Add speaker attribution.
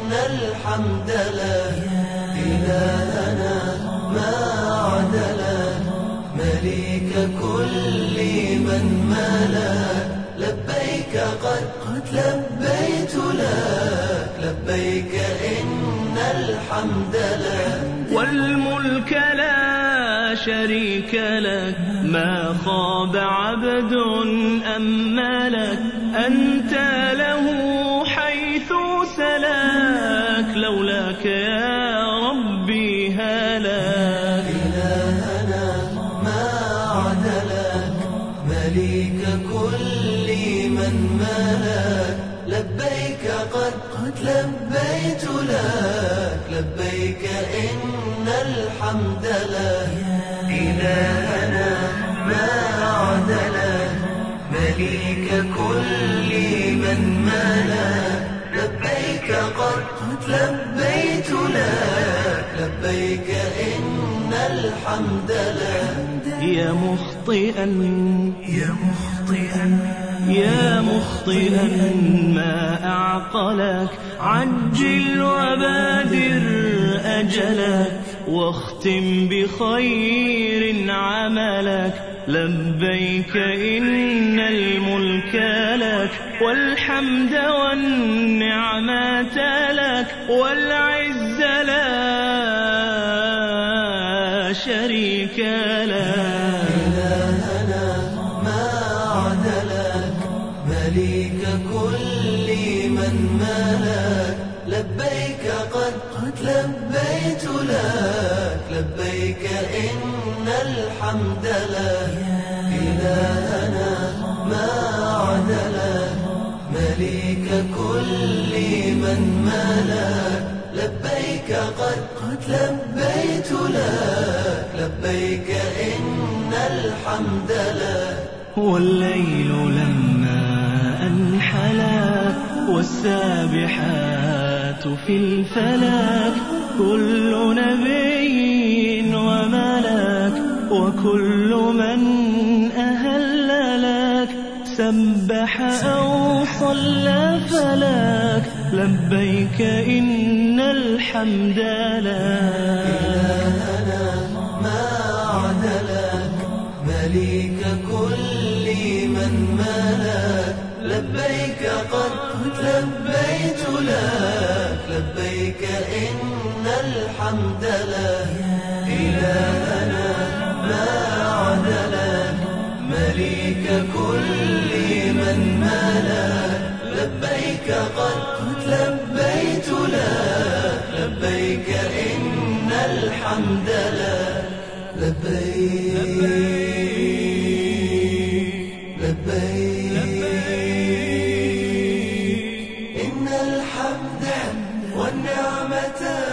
Speaker 1: الحمد لك إلهنا ما عدلك مليك كل من ملك لبيك قد لبيت لك لبيك إن الحمد لك
Speaker 2: والملك لا شريك لك ما خاب عبد أملك أنت له حيث سلاك لولاك يا ربي هلاك
Speaker 1: إلهنا ما عدلك مليك كل من ملك لبيك قد لبيت لك لبيك إن الحمد لك إلهنا ما عدلك مليك كل من ملك لبيك قد لبيت لك لبيك إن الحمد لك
Speaker 2: يا مخطئا ما أعقلك عجل وبادر أجلك واختم بخير عملك لبيك إن الملك لك والحمد والنعمة لك والعز لا شريك لك
Speaker 1: إلهنا ما عدلك مليك كل من ملك لبيك قد لبيت لك لبيك إن الحمد لك إلهنا ما عدلك مليك كل من ملك لبيك قد لبيت لك لبيك إن الحمد لك
Speaker 2: والليل لما أنحلك والسابحات في الفلك كل نبي وملك وكل من أهل لك سبح أو صلى فلك لبيك إن الحمد لك
Speaker 1: إلهنا ما عدلك مليك كل من ملك لبيك قد لبيت لك لبيك إن الحمد لك إلهنا ما عدلك مليك كل من ملك لبيك قد لبيت لك لبيك إن الحمد لك لبيك إن الحمد والنعمة